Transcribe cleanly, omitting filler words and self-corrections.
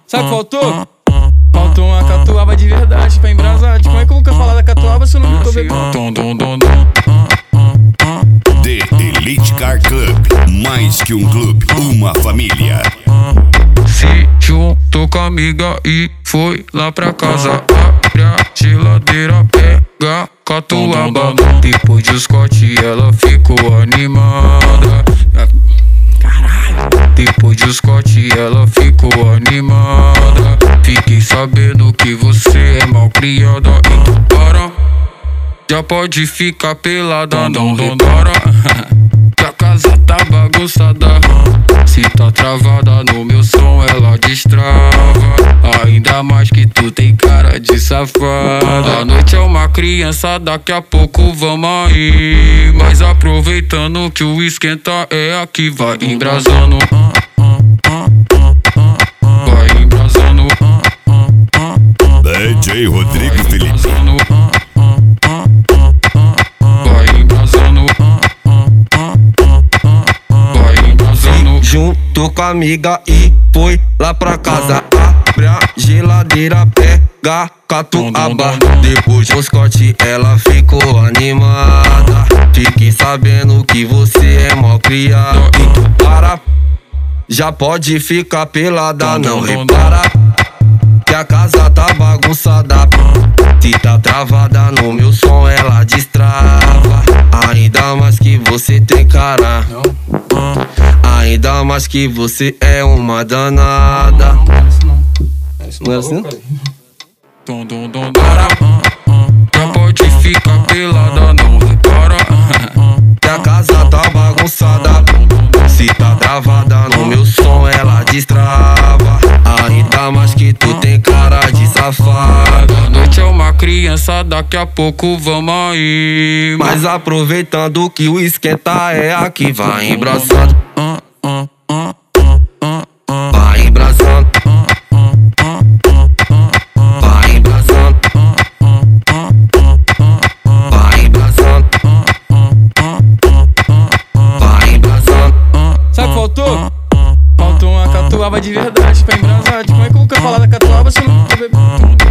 Sabe o que faltou? Faltou uma catuaba de verdade pra embrasar. Como é que eu nunca falar da catuaba se eu não tô bebendo? The Elite Car Club, mais que um clube, uma família. Se juntou com a amiga e foi lá pra casa. Abre a geladeira, pega catuaba. Depois de Scott ela ficou animada. Caralho. Depois de Scott ela ficou animada. Fiquei sabendo que você é mal criada. Então para, já pode ficar pelada. Não repara que a casa tá bagunçada. Se tá travada no meu som ela destrava. Ainda mais que tu tem cara de safada. A noite é uma criança, daqui a pouco vamos aí. Mas aproveitando que o esquenta é aqui, vai embrasando. Vai embrasando. DJ Rodrigo Felipe. Vai embrasando. Vai embrasando. Juntou com a amiga e foi lá pra casa. Abre a geladeira, pega catuaba. Depois do Scott ela ficou animada. Fiquei sabendo que você é mal criado. Então para, já pode ficar pelada. Não repara que a casa tá bagunçada. Se tá travada no meu som ela destrava. Ainda mais que você tem cara. Ainda mais que você é uma danada. Não era assim? Para, já pode ficar pelada. Não repara que a casa tá bagunçada. Se tá travada no meu som ela destrava. Ainda mais que tu tem cara de safada. A noite é uma criança, daqui a pouco vamos aí. Mas aproveitando que o esquenta é aqui, vai embraçando. Vai embraçando. Vai embraçando. Vai embraçando. Vai embraçando. Sabe o que faltou? Faltou uma catuaba de verdade pra embrasar. Como é que eu nunca falar da catuaba se eu não tô bebendo?